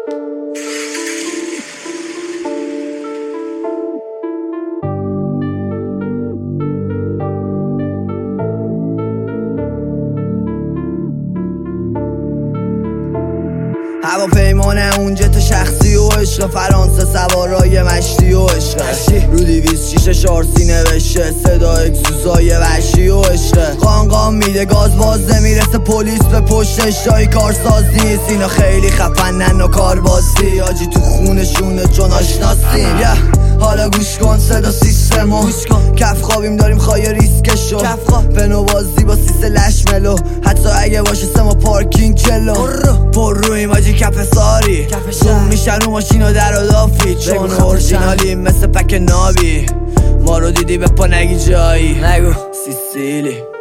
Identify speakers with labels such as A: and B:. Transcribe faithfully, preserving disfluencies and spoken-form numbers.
A: هواپیمانه اونجا تو شخصی و عشق، فرانسه سوارای مشتی و عشق، رو دیویز شیشه شارسی نوشته صدا اکسوزای وحشی و عشق. قانقان میده گاز باز نمیرسه پلیس به پشتش، جای کارساز نیست اینا خیلی خفنن و کاربازی آجی تو خونشونه چون آشناسیم. yeah. حالا گوش کن صدا سیستمو کف خوابیم داریم خواهی ریسکشو پنو بازی با سیس لشملو حتی اگه باشه سما پارکینگ جلو پر رویم آجی کف ساری زوم میشن رو ماشین و در و دافی چون اورجینالیم مثل پک نابی ما رو دیدی به پا نگی جایی نگو سیسیلی